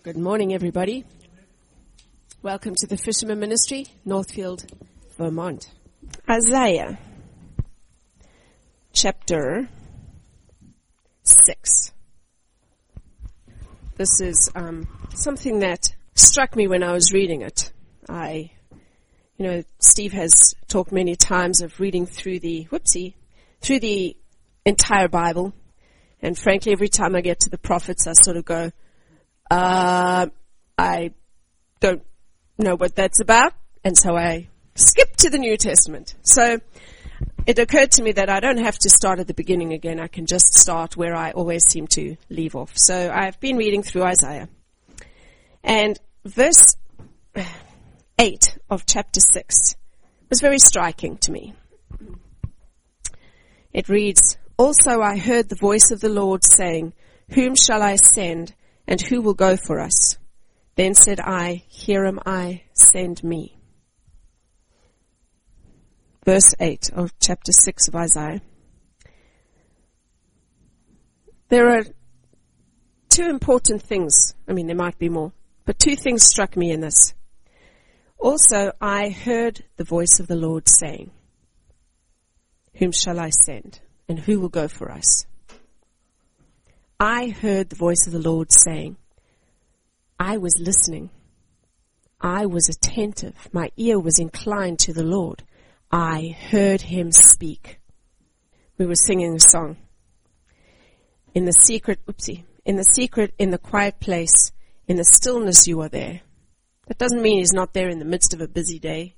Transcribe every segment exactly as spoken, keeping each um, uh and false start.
Good morning, everybody. Welcome to the Fisherman Ministry, Northfield, Vermont. Isaiah, chapter six. This is um, something that struck me when I was reading it. I, you know, Steve has talked many times of reading through the, whoopsie, through the entire Bible. And frankly, every time I get to the prophets, I sort of go, uh, I don't know what that's about. And so I skip to the New Testament. So it occurred to me that I don't have to start at the beginning again. I can just start where I always seem to leave off. So I've been reading through Isaiah. And verse eight of chapter six was very striking to me. It reads, "Also I heard the voice of the Lord saying, Whom shall I send, and who will go for us? Then said I, Here am I, send me." Verse eight of chapter six of Isaiah. There are two important things. I mean, there might be more, but two things struck me in this. Also, I heard the voice of the Lord saying, Whom shall I send, and who will go for us? I heard the voice of the Lord saying, I was listening. I was attentive. My ear was inclined to the Lord. I heard him speak. We were singing a song. In the secret, oopsie, in the secret, in the quiet place, in the stillness you are there. That doesn't mean he's not there in the midst of a busy day.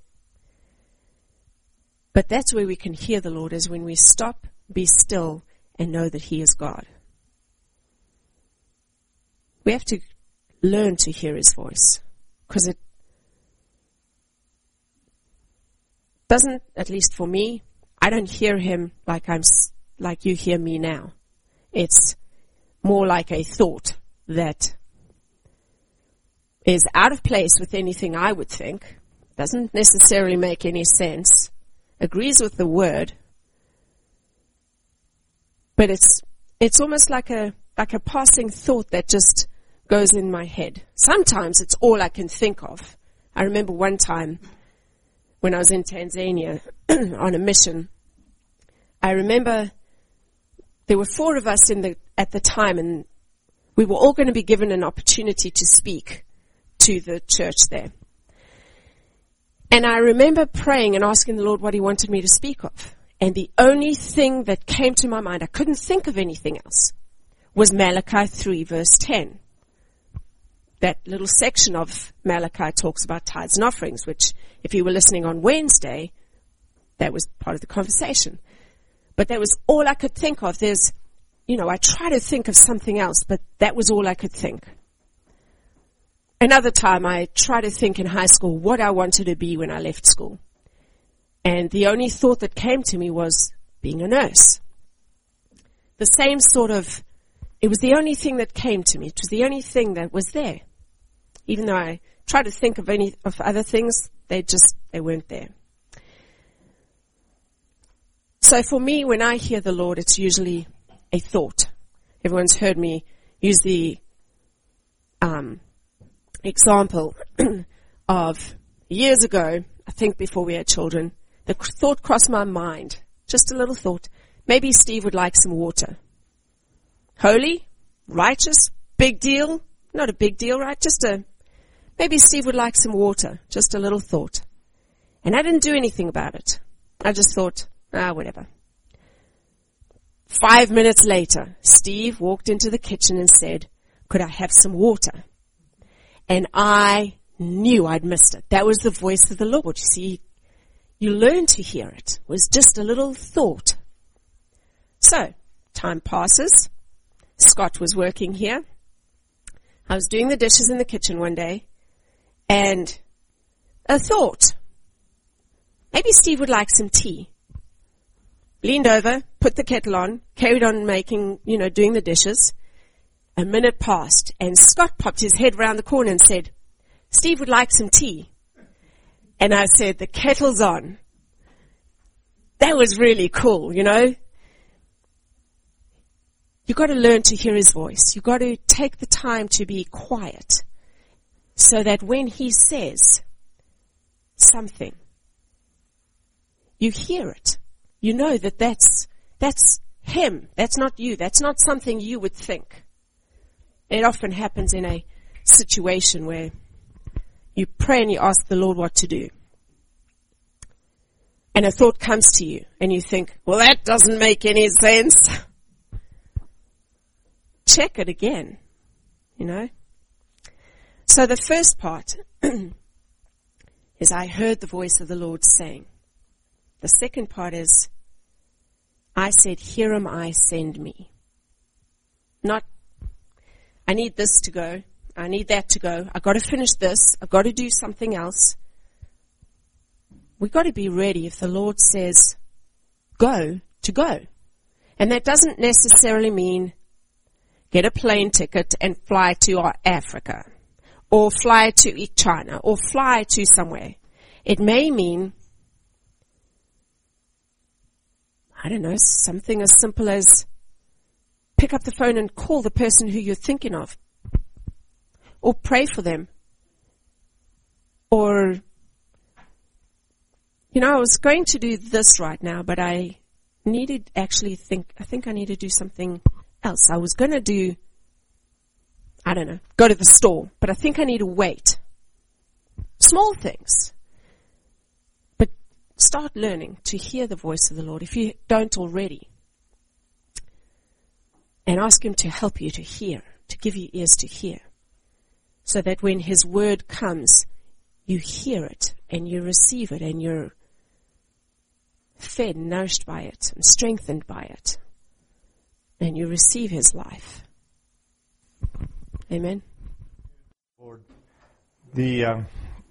But that's where we can hear the Lord, is when we stop, be still, and know that he is God. We have to learn to hear his voice, because it doesn't, at least for me, I don't hear him like I'm like you hear me now. It's more like a thought that is out of place with anything I would think, doesn't necessarily make any sense, agrees with the word, but it's it's almost like a like a passing thought that just goes in my head. Sometimes it's all I can think of. I remember one time when I was in Tanzania on a mission, I remember there were four of us in the at the time, and we were all going to be given an opportunity to speak to the church there. And I remember praying and asking the Lord what he wanted me to speak of. And the only thing that came to my mind, I couldn't think of anything else, was Malachi three verse ten. That little section of Malachi talks about tithes and offerings, which if you were listening on Wednesday, that was part of the conversation. But that was all I could think of. There's, you know, I try to think of something else, but that was all I could think. Another time I tried to think in high school what I wanted to be when I left school. And the only thought that came to me was being a nurse. The same sort of, it was the only thing that came to me. It was the only thing that was there. Even though I tried to think of any of other things, they just, they weren't there. So for me, when I hear the Lord, it's usually a thought. Everyone's heard me use the um, example of years ago, I think before we had children, the thought crossed my mind, just a little thought. Maybe Steve would like some water. Holy, righteous, big deal. Not a big deal, right? Just a, maybe Steve would like some water. Just a little thought. And I didn't do anything about it. I just thought, ah, whatever. Five minutes later, Steve walked into the kitchen and said, could I have some water? And I knew I'd missed it. That was the voice of the Lord. You see, you learn to hear it. It was just a little thought. So, time passes. Scott was working here. I was doing the dishes in the kitchen one day, and a thought. Maybe Steve would like some tea. Leaned over, put the kettle on, carried on making, you know, doing the dishes. A minute passed, and Scott popped his head round the corner and said, Steve would like some tea. And I said, the kettle's on. That was really cool, you know. You've got to learn to hear his voice. You've got to take the time to be quiet so that when he says something, you hear it. You know that that's, that's him. That's not you. That's not something you would think. It often happens in a situation where you pray and you ask the Lord what to do. And a thought comes to you and you think, well, that doesn't make any sense. Check it again, you know. So the first part is I heard the voice of the Lord saying. The second part is I said, here am I, send me. Not, I need this to go. I need that to go. I've got to finish this. I've got to do something else. We've got to be ready if the Lord says, go, to go. And that doesn't necessarily mean get a plane ticket and fly to Africa, or fly to China, or fly to somewhere. It may mean, I don't know, something as simple as pick up the phone and call the person who you're thinking of, or pray for them, or, you know, I was going to do this right now, but I needed actually think, I think I need to do something else. I was going to do, I don't know, go to the store, but I think I need to wait. Small things. But start learning to hear the voice of the Lord if you don't already. And ask Him to help you to hear, to give you ears to hear. So that when His word comes, you hear it and you receive it and you're fed, nourished by it and strengthened by it. And you receive His life. Amen. Lord, the um,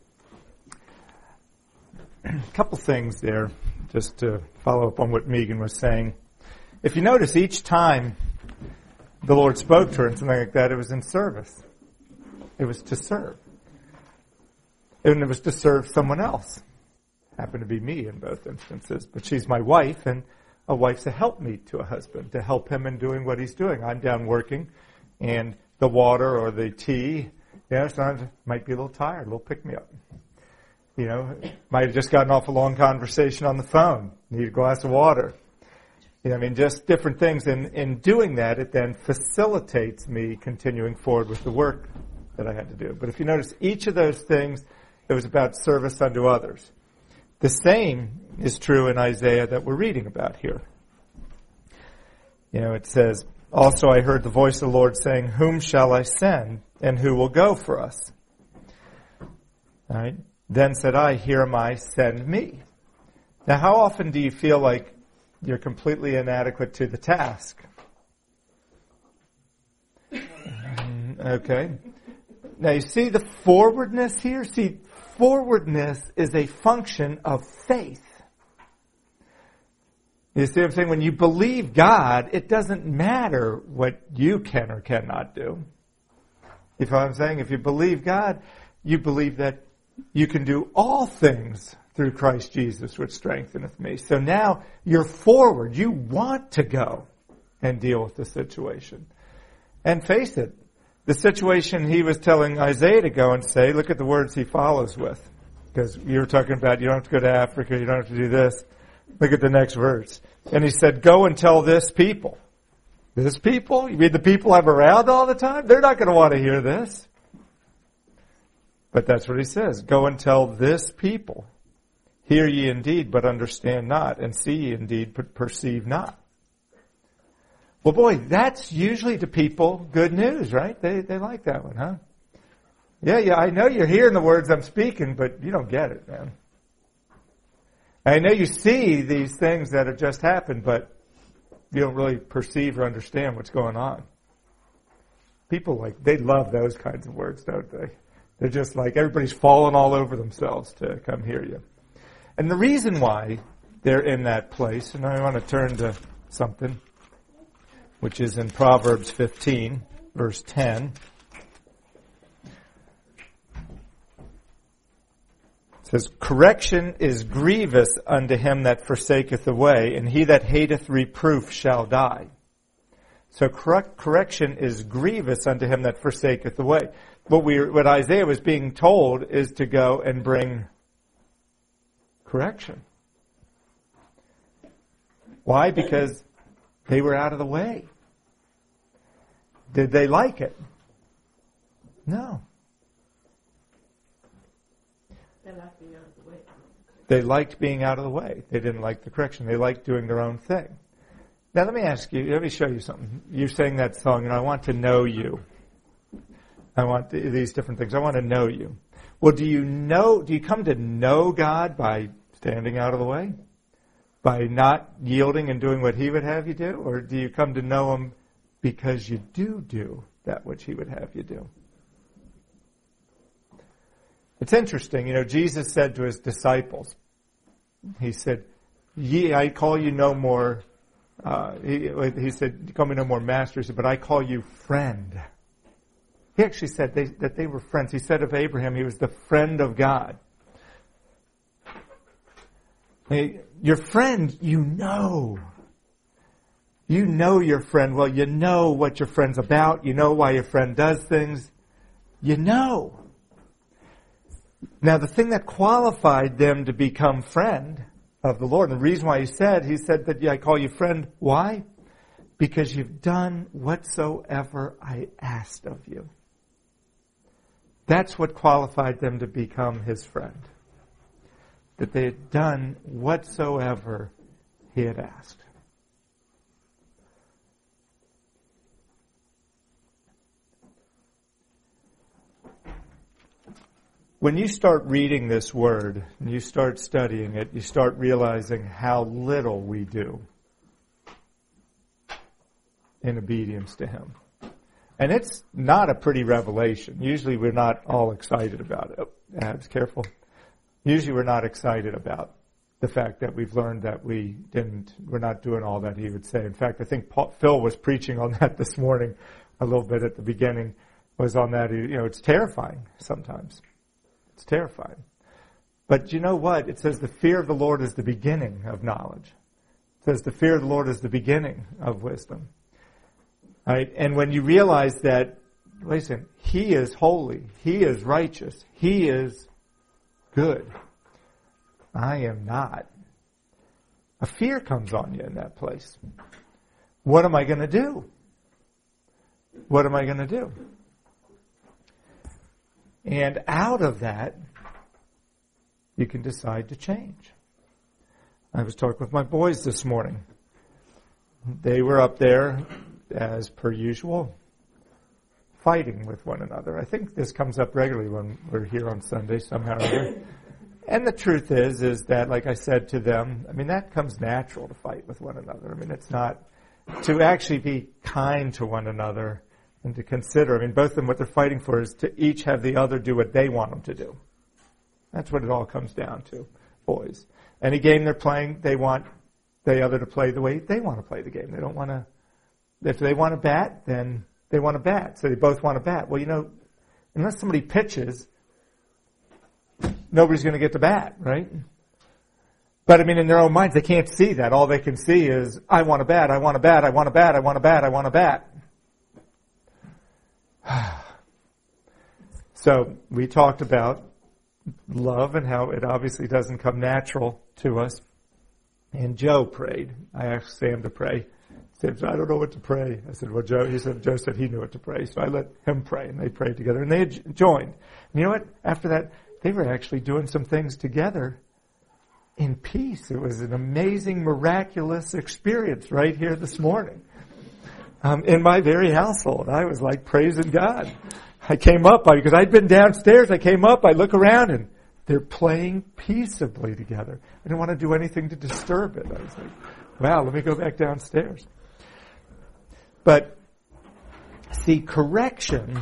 couple things there, just to follow up on what Megan was saying. If you notice, each time the Lord spoke to her and something like that, it was in service. It was to serve. And it was to serve someone else. Happened to be me in both instances. But she's my wife, and a wife's a helpmeet to a husband, to help him in doing what he's doing. I'm down working, and the water or the tea, you know, sometimes I might be a little tired, a little pick-me-up. You know, might have just gotten off a long conversation on the phone, need a glass of water. You know, I mean, just different things. And in doing that, it then facilitates me continuing forward with the work that I had to do. But if you notice, each of those things, it was about service unto others. The same is true in Isaiah that we're reading about here. You know, it says, also I heard the voice of the Lord saying, whom shall I send, and who will go for us? All right. Then said I, here am I, send me. Now, how often do you feel like you're completely inadequate to the task? Okay. Now, you see the forwardness here? See, forwardness is a function of faith. You see what I'm saying? When you believe God, it doesn't matter what you can or cannot do. You know what I'm saying? If you believe God, you believe that you can do all things through Christ Jesus, which strengtheneth me. So now you're forward. You want to go and deal with the situation. And face it, the situation he was telling Isaiah to go and say, look at the words he follows with. Because you were talking about you don't have to go to Africa, you don't have to do this. Look at the next verse. And he said, go and tell this people. This people? You mean the people I'm around all the time? They're not going to want to hear this. But that's what he says. Go and tell this people. Hear ye indeed, but understand not. And see ye indeed, but perceive not. Well, boy, that's usually to people good news, right? They they like that one, huh? Yeah, yeah, I know you're hearing the words I'm speaking, but you don't get it, man. I know you see these things that have just happened, but you don't really perceive or understand what's going on. People like, they love those kinds of words, don't they? They're just like, everybody's falling all over themselves to come hear you. And the reason why they're in that place, and I want to turn to something, which is in Proverbs fifteen, verse ten. It says, correction is grievous unto him that forsaketh the way, and he that hateth reproof shall die. So correct, correction is grievous unto him that forsaketh the way. what we what Isaiah was being told is to go and bring correction. Why? Because they were out of the way. Did they like it? No. They liked being out of the way. They liked being out of the way. They didn't like the correction. They liked doing their own thing. Now let me ask you, let me show you something. You sang that song, and I want to know you. I want th- these different things. I want to know you. Well, do you know, do you come to know God by standing out of the way? By not yielding and doing what He would have you do? Or do you come to know Him because you do do that which He would have you do? It's interesting, you know, Jesus said to His disciples, He said, Ye, I call you no more, uh, he, he said, you call me no more master, he said, but I call you friend. He actually said they, that they were friends. He said of Abraham, he was the friend of God. Hey, your friend, you know. You know your friend. Well, you know what your friend's about. You know why your friend does things. You know. Now, the thing that qualified them to become friend of the Lord, and the reason why He said, He said that, yeah, I call you friend. Why? Because you've done whatsoever I asked of you. That's what qualified them to become His friend. That they had done whatsoever He had asked. When you start reading this word, and you start studying it, you start realizing how little we do in obedience to Him. And it's not a pretty revelation. Usually we're not all excited about it. Oh, I was careful. Usually we're not excited about the fact that we've learned that we didn't, we're not doing all that He would say. In fact, I think Paul, Phil was preaching on that this morning a little bit at the beginning, was on that. You know, it's terrifying sometimes. It's terrifying. But you know what? It says the fear of the Lord is the beginning of knowledge. It says the fear of the Lord is the beginning of wisdom. Right? And when you realize that, listen, He is holy, He is righteous, He is good. I am not. A fear comes on you in that place. What am I going to do? What am I going to do? And out of that, you can decide to change. I was talking with my boys this morning. They were up there, as per usual, fighting with one another. I think this comes up regularly when we're here on Sunday somehow or other. And the truth is, is that, like I said to them, I mean, that comes natural to fight with one another. I mean, it's not to actually be kind to one another and to consider. I mean, both of them, what they're fighting for is to each have the other do what they want them to do. That's what it all comes down to, boys. Any game they're playing, they want the other to play the way they want to play the game. They don't want to, if they want to bat, then they want to bat. So they both want to bat. Well, you know, unless somebody pitches, nobody's going to get to bat, right? But I mean, in their own minds, they can't see that. All they can see is, I want to bat, I want to bat, I want to bat, I want to bat, I want to bat. So we talked about love and how it obviously doesn't come natural to us. And Joe prayed. I asked Sam to pray. Sam said, I don't know what to pray. I said, well, Joe, he said, Joe said he knew what to pray. So I let him pray, and they prayed together. And they had joined. And you know what? After that, they were actually doing some things together in peace. It was an amazing, miraculous experience right here this morning. Um, in my very household. I was like praising God. I came up, because I'd been downstairs, I came up, I look around, and they're playing peaceably together. I didn't want to do anything to disturb it. I was like, wow, let me go back downstairs. But, see, correction,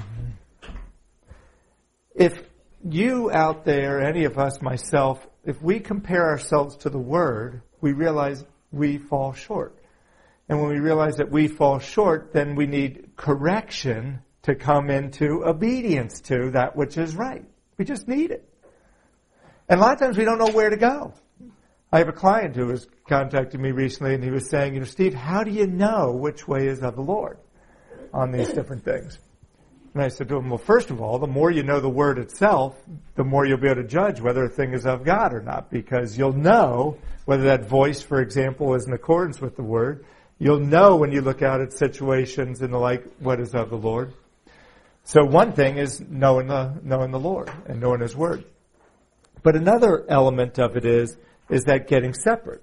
if you out there, any of us, myself, if we compare ourselves to the Word, we realize we fall short. And when we realize that we fall short, then we need correction to come into obedience to that which is right. We just need it. And a lot of times we don't know where to go. I have a client who was contacting me recently, and he was saying, you know, Steve, how do you know which way is of the Lord on these different things? And I said to him, well, first of all, the more you know the Word itself, the more you'll be able to judge whether a thing is of God or not, because you'll know whether that voice, for example, is in accordance with the Word. You'll know when you look out at situations and the like what is of the Lord. So one thing is knowing the knowing the Lord and knowing His Word. But another element of it is is that getting separate.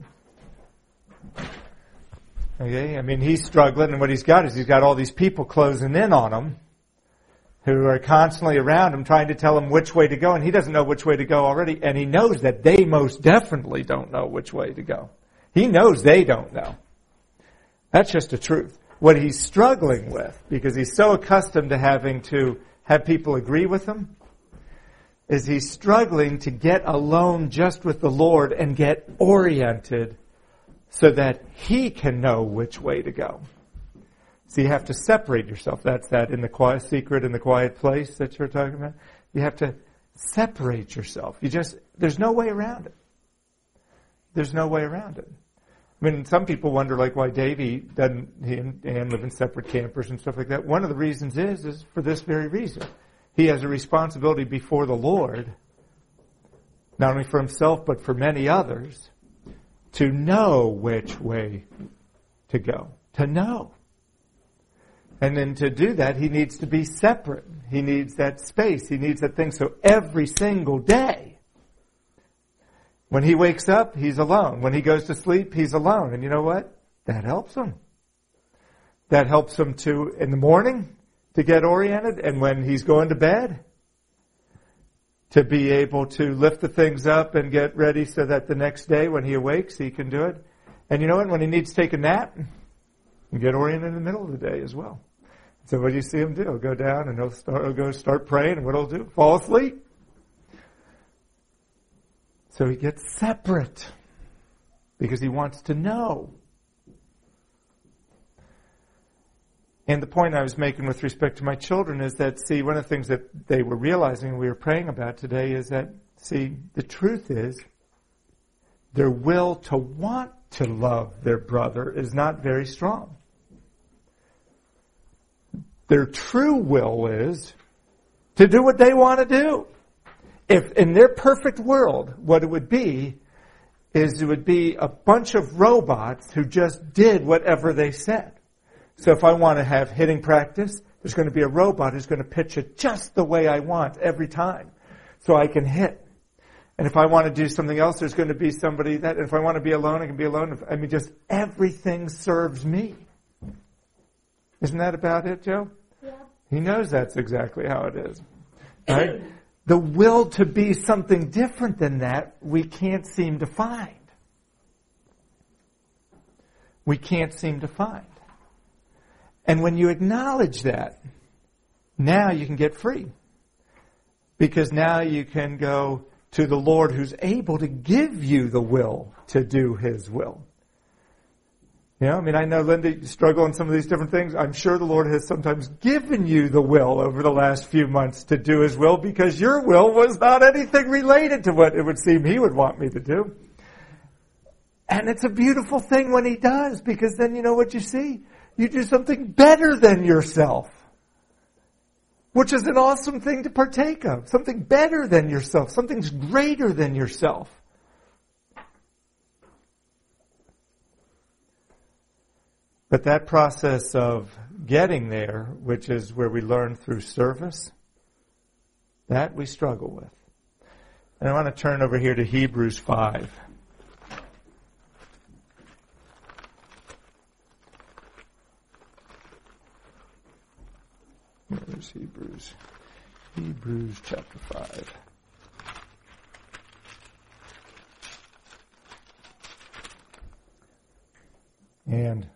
Okay, I mean, he's struggling, and what he's got is he's got all these people closing in on him who are constantly around him trying to tell him which way to go, and he doesn't know which way to go already, and he knows that they most definitely don't know which way to go. He knows they don't know. That's just the truth. What he's struggling with, because he's so accustomed to having to have people agree with him, is he's struggling to get alone just with the Lord and get oriented so that he can know which way to go. So you have to separate yourself. That's that in the quiet secret, in the quiet place that you're talking about. You have to separate yourself. You just, there's no way around it. There's no way around it. I mean, some people wonder, like, why Davey doesn't, he and Ann live in separate campers and stuff like that. One of the reasons is, is for this very reason. He has a responsibility before the Lord, not only for himself, but for many others, to know which way to go. To know. And then to do that, he needs to be separate. He needs that space. He needs that thing. So every single day, when he wakes up, he's alone. When he goes to sleep, he's alone. And you know what? That helps him. That helps him to, in the morning, to get oriented. And when he's going to bed, to be able to lift the things up and get ready so that the next day when he awakes, he can do it. And you know what? When he needs to take a nap, you get oriented in the middle of the day as well. So what do you see him do? He'll go down and he'll, start, he'll go start praying, and what he'll do? Fall asleep. So he gets separate because he wants to know. And the point I was making with respect to my children is that, see, one of the things that they were realizing and we were praying about today is that, see, the truth is their will to want to love their brother is not very strong. Their true will is to do what they want to do. If in their perfect world, what it would be is it would be a bunch of robots who just did whatever they said. So if I want to have hitting practice, there's going to be a robot who's going to pitch it just the way I want every time so I can hit. And if I want to do something else, there's going to be somebody that, if I want to be alone, I can be alone. I mean, just everything serves me. Isn't that about it, Joe? Yeah. He knows that's exactly how it is. Right? The will to be something different than that, we can't seem to find. We can't seem to find. And when you acknowledge that, now you can get free. Because now you can go to the Lord who's able to give you the will to do His will. You know, I mean, I know, Linda, you struggle on some of these different things. I'm sure the Lord has sometimes given you the will over the last few months to do His will because your will was not anything related to what it would seem He would want me to do. And it's a beautiful thing when He does, because then you know what you see? You do something better than yourself, which is an awesome thing to partake of. Something better than yourself. Something's greater than yourself. But that process of getting there, which is where we learn through service, that we struggle with. And I want to turn over here to Hebrews five. Where's Hebrews? Hebrews chapter five. And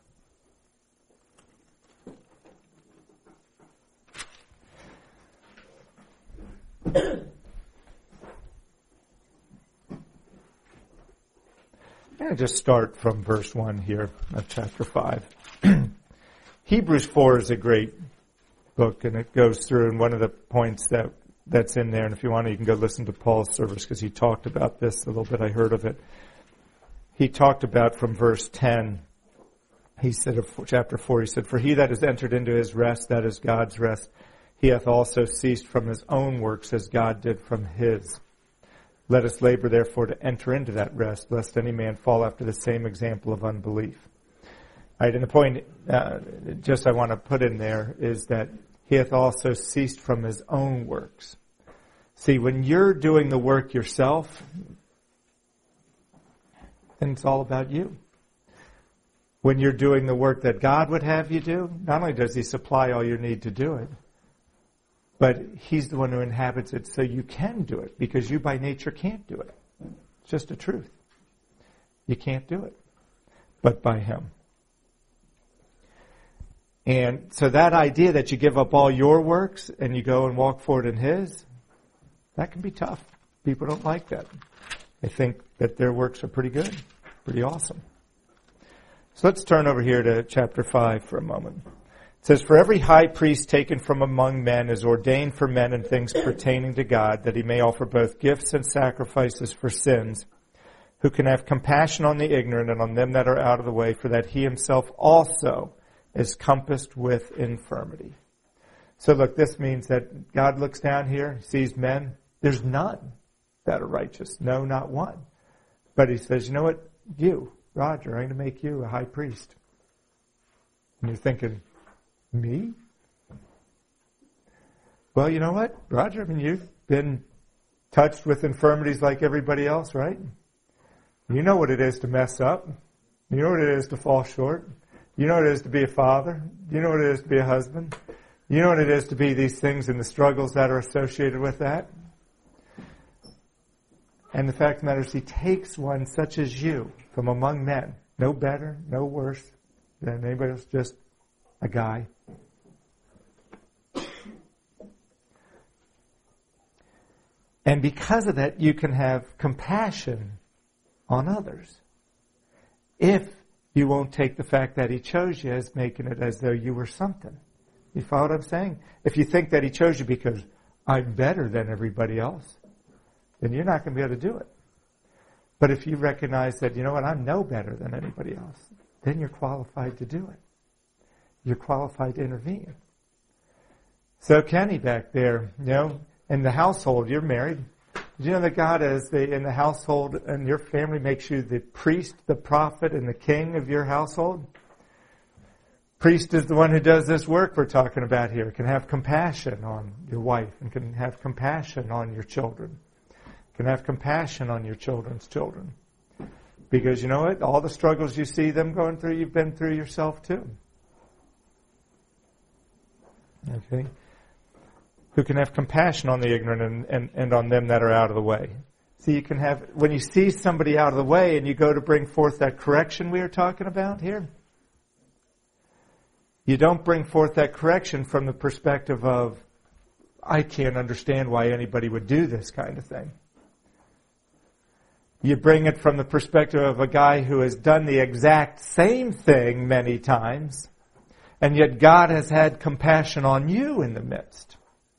I'm going to just start from verse one here of chapter five. Hebrews four is a great book, and it goes through, and one of the points that that's in there, and if you want to, you can go listen to Paul's service, because he talked about this a little bit. I heard of it. He talked about from verse ten, he said of chapter four, he said, "For he that has entered into his rest, that is God's rest, he hath also ceased from his own works as God did from his. Let us labor therefore to enter into that rest, lest any man fall after the same example of unbelief. All right, and the point uh, just I want to put in there is that he hath also ceased from his own works. See, when you're doing the work yourself, then it's all about you. When you're doing the work that God would have you do, not only does he supply all your need to do it, but he's the one who inhabits it so you can do it, because you by nature can't do it. It's just the truth. You can't do it, but by him. And so that idea that you give up all your works and you go and walk forward in his, that can be tough. People don't like that. They think that their works are pretty good, pretty awesome. So let's turn over here to chapter five for a moment. It says, for every high priest taken from among men is ordained for men in things pertaining to God, that he may offer both gifts and sacrifices for sins, who can have compassion on the ignorant and on them that are out of the way, for that he himself also is compassed with infirmity. So look, this means that God looks down here, sees men. There's none that are righteous. No, not one. But he says, you know what? You, Roger, I'm going to make you a high priest. And you're thinking, me? Well, you know what, Roger? I mean, you've been touched with infirmities like everybody else, right? You know what it is to mess up. You know what it is to fall short. You know what it is to be a father. You know what it is to be a husband. You know what it is to be these things and the struggles that are associated with that. And the fact of the matter is, he takes one such as you from among men, no better, no worse than anybody else, just a guy. And because of that, you can have compassion on others. If you won't take the fact that he chose you as making it as though you were something. You follow what I'm saying? If you think that he chose you because I'm better than everybody else, then you're not going to be able to do it. But if you recognize that, you know what, I'm no better than anybody else, then you're qualified to do it. You're qualified to intervene. So Kenny back there, you know, in the household, you're married. Did you know that God is the, in the household and your family makes you the priest, the prophet, and the king of your household? Priest is the one who does this work we're talking about here. Can have compassion on your wife and can have compassion on your children. Can have compassion on your children's children. Because you know what? All the struggles you see them going through, you've been through yourself too. Okay? Who can have compassion on the ignorant and, and, and on them that are out of the way. See, you can have, when you see somebody out of the way and you go to bring forth that correction we are talking about here, you don't bring forth that correction from the perspective of, I can't understand why anybody would do this kind of thing. You bring it from the perspective of a guy who has done the exact same thing many times, and yet God has had compassion on you in the midst.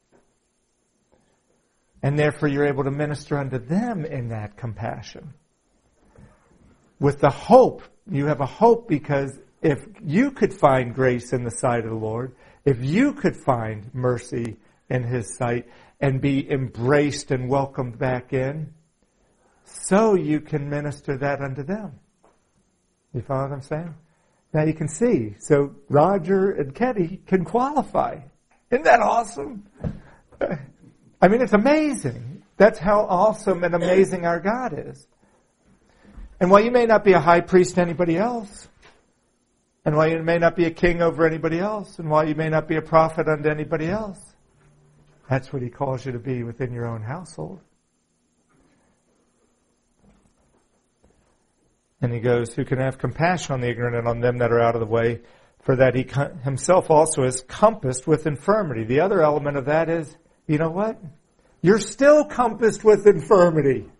And therefore you're able to minister unto them in that compassion. With the hope, you have a hope because if you could find grace in the sight of the Lord, if you could find mercy in His sight and be embraced and welcomed back in, so you can minister that unto them. You follow what I'm saying? Now you can see. So Roger and Kenny can qualify. Isn't that awesome? I mean, it's amazing. That's how awesome and amazing our God is. And while you may not be a high priest to anybody else, and while you may not be a king over anybody else, and while you may not be a prophet unto anybody else, that's what He calls you to be within your own household. And He goes, who can have compassion on the ignorant and on them that are out of the way, for that He Himself also is compassed with infirmity. The other element of that is, you know what? You're still compassed with infirmity.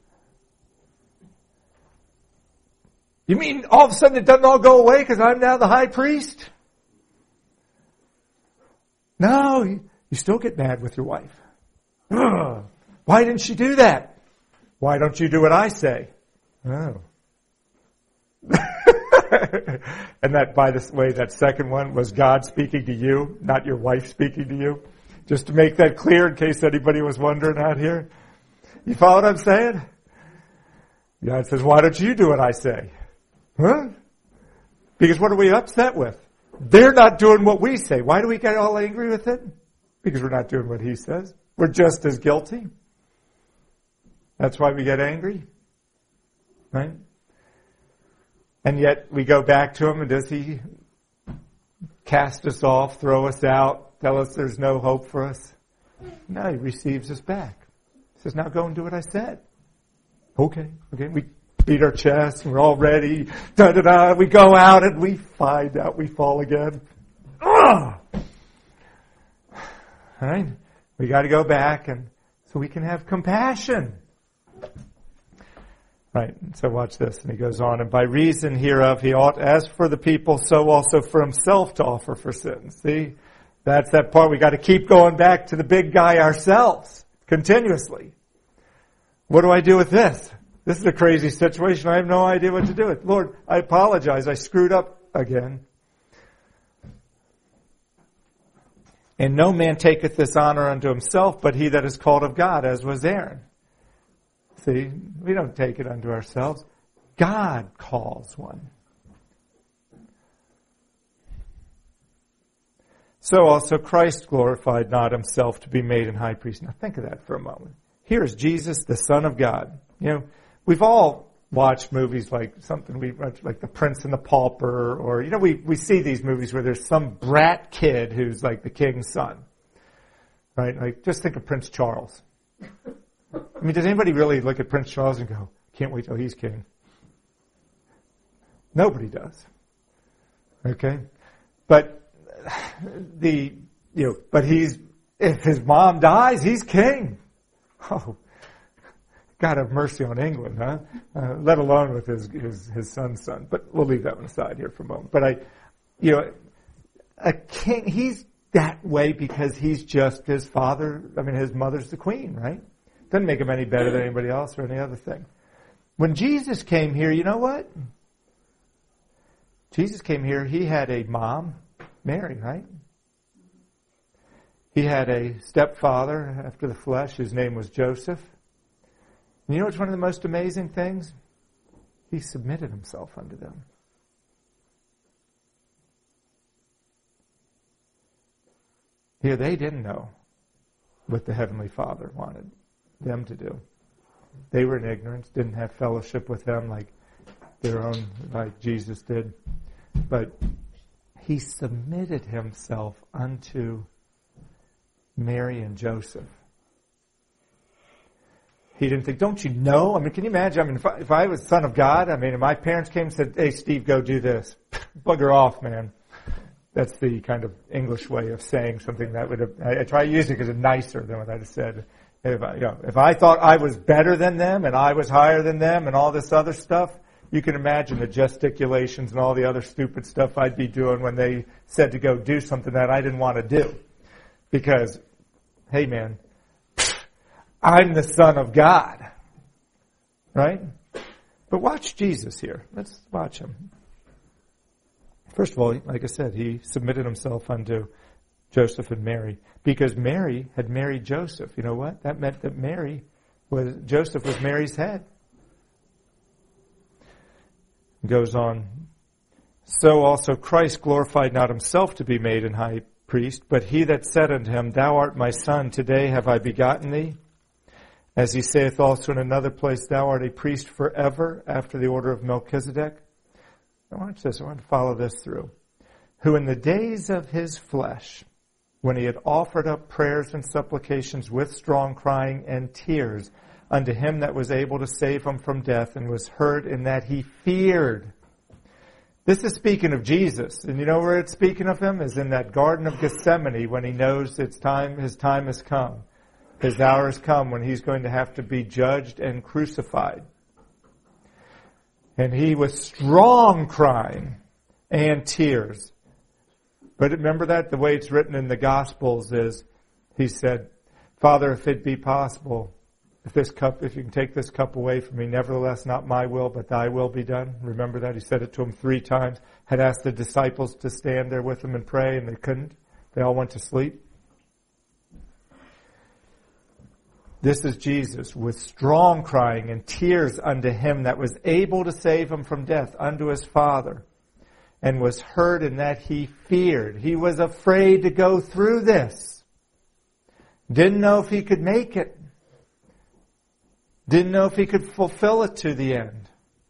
You mean all of a sudden it doesn't all go away because I'm now the high priest? No, you still get mad with your wife. Ugh, why didn't she do that? Why don't you do what I say? Oh. And that, by the way, that second one was God speaking to you, not your wife speaking to you. Just to make that clear in case anybody was wondering out here. You follow what I'm saying? God says, why don't you do what I say? Huh? Because what are we upset with? They're not doing what we say. Why do we get all angry with it? Because we're not doing what he says. We're just as guilty. That's why we get angry. Right? And yet we go back to him, and does he cast us off, throw us out, tell us there's no hope for us? No, he receives us back. He says, now go and do what I said. Okay, okay. We beat our chest, and we're all ready. Da da da. We go out, and we find out we fall again. Ugh! All right? We got to go back, and so we can have compassion. Right, so watch this. And he goes on, and by reason hereof he ought, as for the people, so also for himself to offer for sins. See, that's that part. We got to keep going back to the big guy ourselves, continuously. What do I do with this? This is a crazy situation. I have no idea what to do with. Lord, I apologize. I screwed up again. And no man taketh this honor unto himself, but he that is called of God, as was Aaron. See, we don't take it unto ourselves. God calls one. So also Christ glorified not himself to be made an high priest. Now think of that for a moment. Here is Jesus, the Son of God. You know, we've all watched movies like something we like The Prince and the Pauper, or, you know, we, we see these movies where there's some brat kid who's like the king's son. Right? Like, just think of Prince Charles. I mean, does anybody really look at Prince Charles and go, can't wait till he's king? Nobody does. Okay? But the, you know, but he's, if his mom dies, he's king. Oh, God have mercy on England, huh? Uh, let alone with his, his, his son's son. But we'll leave that one aside here for a moment. But I, you know, a king, he's that way because he's just his father, I mean, his mother's the queen, right? Doesn't make him any better than anybody else or any other thing. When Jesus came here, you know what? Jesus came here, he had a mom, Mary, right? He had a stepfather after the flesh. His name was Joseph. And you know what's one of the most amazing things? He submitted himself unto them. Here, they didn't know what the Heavenly Father wanted them to do. They were in ignorance, didn't have fellowship with them like their own, like Jesus did. But he submitted himself unto Mary and Joseph. He didn't think, don't you know? I mean, can you imagine? I mean, if I, if I was Son of God, I mean, if my parents came and said, hey, Steve, go do this. Bugger off, man. That's the kind of English way of saying something that would have, I, I try to use it because it's nicer than what I'd have said. If I, you know, if I thought I was better than them and I was higher than them and all this other stuff, you can imagine the gesticulations and all the other stupid stuff I'd be doing when they said to go do something that I didn't want to do. Because, hey man, I'm the Son of God. Right? But watch Jesus here. Let's watch him. First of all, like I said, he submitted himself unto Joseph and Mary. Because Mary had married Joseph. You know what? That meant that Mary was, Joseph was Mary's head. Goes on. So also Christ glorified not himself to be made an high priest, but he that said unto him, Thou art my son, today have I begotten thee. As he saith also in another place, Thou art a priest forever after the order of Melchizedek. Now watch this. I want to follow this through. Who in the days of his flesh, when he had offered up prayers and supplications with strong crying and tears unto him that was able to save him from death, and was heard in that he feared. This is speaking of Jesus. And you know where it's speaking of him? Is in that Garden of Gethsemane when he knows it's time, his time has come. His hour has come when he's going to have to be judged and crucified. And he was strong crying and tears. But remember that? The way it's written in the Gospels is, he said, Father, if it be possible, if this cup, if you can take this cup away from me, nevertheless, not my will, but thy will be done. Remember that? He said it to him three times. Had asked the disciples to stand there with him and pray, and they couldn't. They all went to sleep. This is Jesus, with strong crying and tears unto him that was able to save him from death, unto his Father, and was heard in that he feared. He was afraid to go through this. Didn't know if he could make it. Didn't know if he could fulfill it to the end.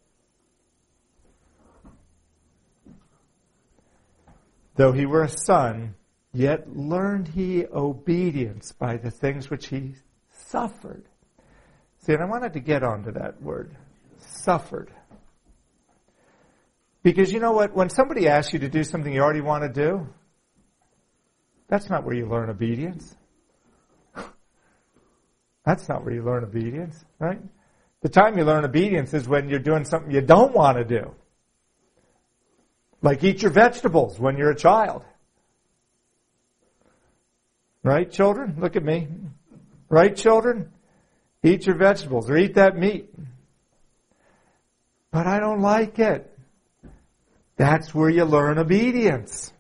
Though he were a son, yet learned he obedience by the things which he suffered. See, and I wanted to get onto that word, suffered. Because you know what? When somebody asks you to do something you already want to do, that's not where you learn obedience. That's not where you learn obedience, right? The time you learn obedience is when you're doing something you don't want to do. Like eat your vegetables when you're a child. Right, children? Look at me. Right, children? Eat your vegetables or eat that meat. But I don't like it. That's where you learn obedience.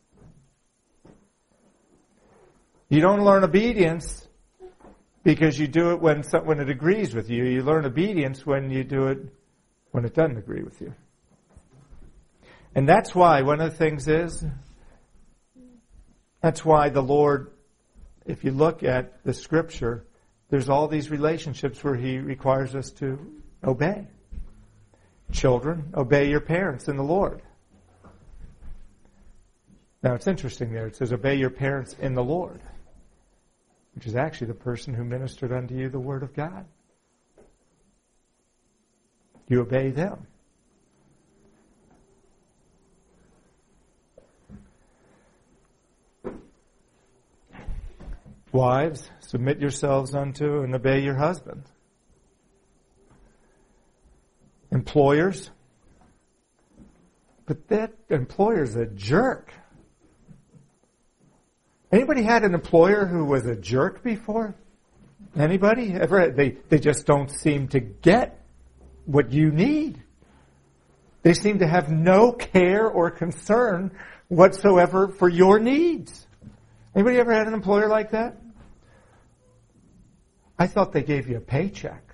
You don't learn obedience because you do it when, when it agrees with you. You learn obedience when you do it when it doesn't agree with you. And that's why one of the things is, that's why the Lord, if you look at the Scripture, there's all these relationships where He requires us to obey. Children, obey your parents in the Lord. Now it's interesting there. It says, obey your parents in the Lord, which is actually the person who ministered unto you the Word of God. You obey them. Wives, submit yourselves unto and obey your husband. Employers, but that employer's a jerk. Anybody had an employer who was a jerk before? Anybody? Ever? They, they just don't seem to get what you need. They seem to have no care or concern whatsoever for your needs. Anybody ever had an employer like that? I thought they gave you a paycheck.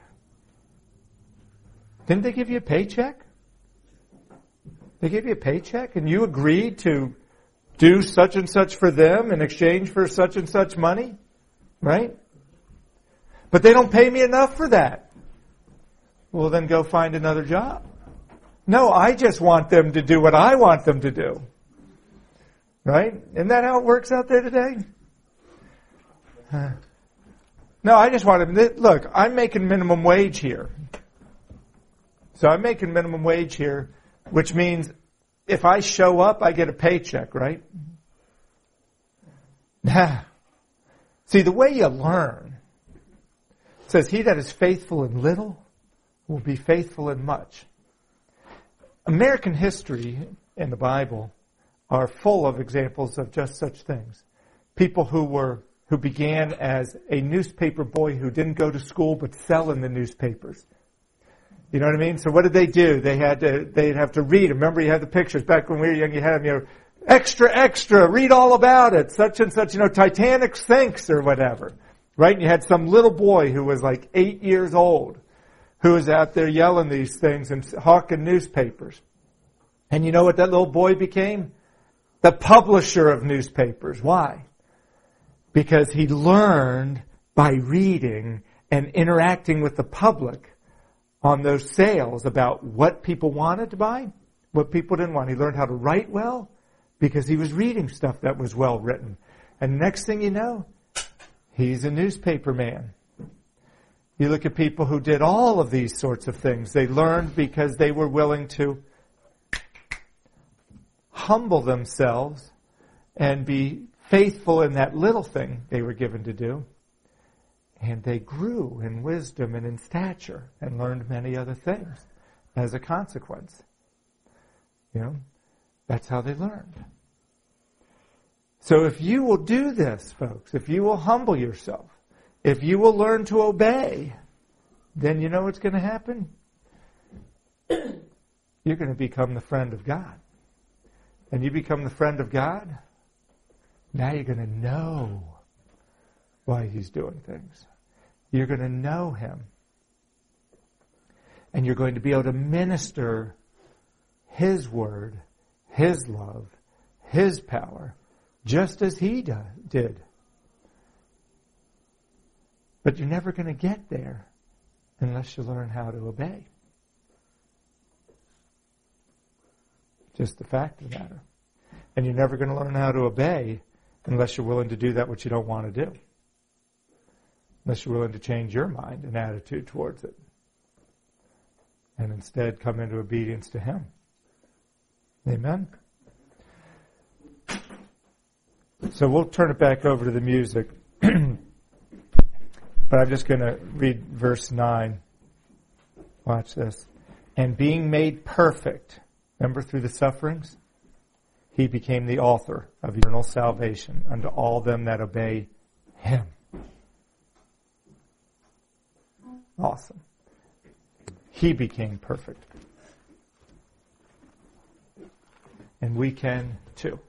Didn't they give you a paycheck? They gave you a paycheck and you agreed to do such and such for them in exchange for such and such money, right? But they don't pay me enough for that. Well, then go find another job. No, I just want them to do what I want them to do. Right? Isn't that how it works out there today? Huh. No, I just want them to, look, I'm making minimum wage here. So I'm making minimum wage here, which means if I show up, I get a paycheck, right? Nah. See, the way you learn, it says, he that is faithful in little will be faithful in much. American history in the Bible are full of examples of just such things. People who were who began as a newspaper boy who didn't go to school but sell in the newspapers. You know what I mean? So what did they do? They had to, they'd have to read. Remember, you had the pictures back when we were young. You had them, you know, extra, extra, read all about it. Such and such, you know, Titanic sinks or whatever. Right? And you had some little boy who was like eight years old who was out there yelling these things and hawking newspapers. And you know what that little boy became? The publisher of newspapers. Why? Because he learned by reading and interacting with the public on those sales about what people wanted to buy, what people didn't want. He learned how to write well because he was reading stuff that was well written. And next thing you know, he's a newspaper man. You look at people who did all of these sorts of things. They learned because they were willing to humble themselves and be faithful in that little thing they were given to do. And they grew in wisdom and in stature and learned many other things as a consequence. You know, that's how they learned. So if you will do this, folks, if you will humble yourself, if you will learn to obey, then you know what's going to happen? You're going to become the friend of God. And you become the friend of God, now you're going to know why He's doing things. You're going to know Him. And you're going to be able to minister His word, His love, His power, just as He do, did. But you're never going to get there unless you learn how to obey. Just the fact of the matter. And you're never going to learn how to obey unless you're willing to do that which you don't want to do. Unless you're willing to change your mind and attitude towards it. And instead come into obedience to Him. Amen? So we'll turn it back over to the music. But I'm just going to read verse nine. Watch this. And being made perfect, remember through the sufferings? He became the author of eternal salvation unto all them that obey Him. Awesome. He became perfect. And we can too.